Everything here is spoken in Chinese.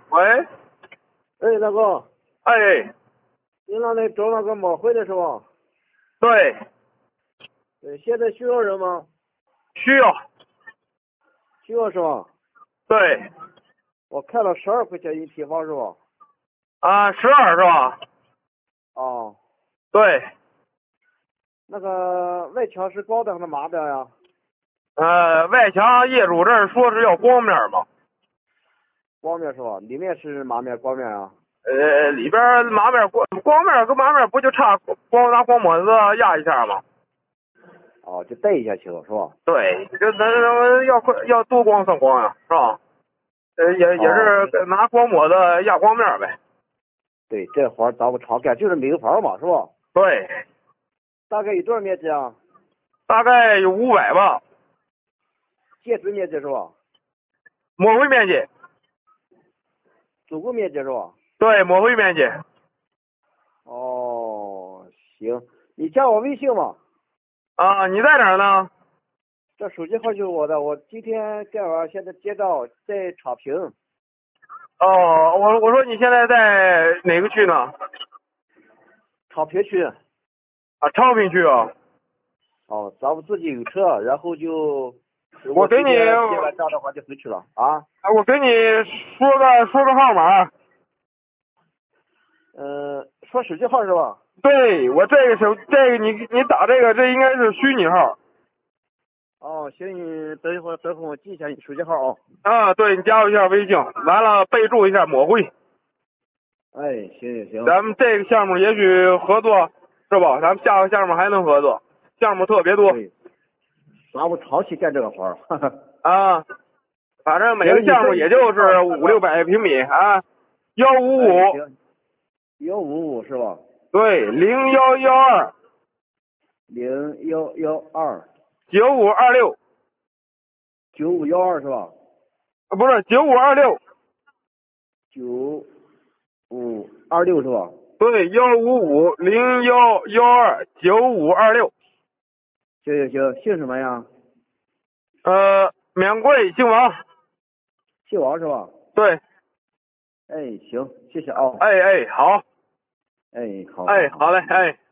喂， 哎，大哥， 哎， 你那里找那个马会的是吧？ 对， 现在需要人吗？ 需要， 需要是吧？ 对， 我看了12块钱一平方是吧？ 啊，12是吧？ 哦， 对， 那个外墙是光的还是麻的呀？ 外墙业主这儿说是要光面嘛， 光面是吧？里面是麻面光面啊？ 里边麻面光面跟麻面不就差拿光抹子压一下吗？ 哦，就带一下行是吧？ 对，这咱要多光算光呀，是吧？也哦， 是拿光抹子压光面呗。 对，这活儿咱们常干，就是明房嘛是吧？ 对， 大概有多少面积啊？ 大概有500吧， 建筑面积是吧？ 抹灰面积， 总共面积是吧？ 对，抹灰面积。 哦，行，你加我微信嘛？ 啊，你在哪儿呢？ 这手机号就是我的，我今天干完，现在接到在昌平。 哦，我说你现在在哪个区呢？ 昌平区。 啊，昌平区啊。 哦，咱们自己有车，然后就我给你， 今天接完账的话就回去了啊。 我给你说个号码。 说手机号是吧？ 对，我这个你打这个，这应该是虚拟号。 哦，行，你等会我记一下你手机号啊。 啊，对，你加我一下微信，完了备注一下抹灰。 哎，行行行。 咱们这个项目也许合作是吧？咱们下个项目还能合作，项目特别多。 对，咱们长期干这个活儿。 啊，反正每个项目也就是500-600平米啊，155。 行，155是吧？ 对，0112。 0112。 9526。 9512是吧？ 不是9526。 9526是吧？ 对，155-0112-9526。 行行行，姓什么呀？ 免贵姓王。 姓王是吧？ 对。 哎，行，谢谢啊。 哎，好。 哎，好。 哎，好嘞，哎。